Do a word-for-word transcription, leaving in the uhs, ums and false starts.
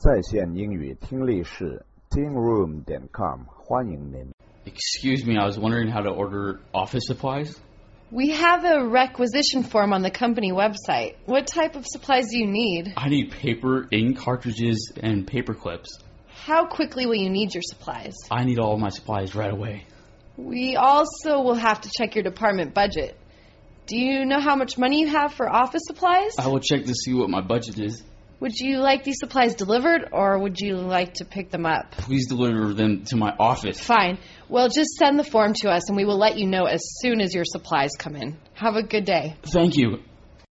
在线英语听力室 tingroom dot com 欢迎您。 Excuse me, I was wondering how to order office supplies. We have a requisition form on the company website. What type of supplies do you need? I need paper, ink cartridges, and paper clips. How quickly will you need your supplies? I need all of my supplies right away. We also will have to check your department budget. Do you know how much money you have for office supplies? I will check to see what my budget is. Would you like these supplies delivered, or would you like to pick them up? Please deliver them to my office. Fine. Well, just send the form to us, and we will let you know as soon as your supplies come in. Have a good day. Thank you.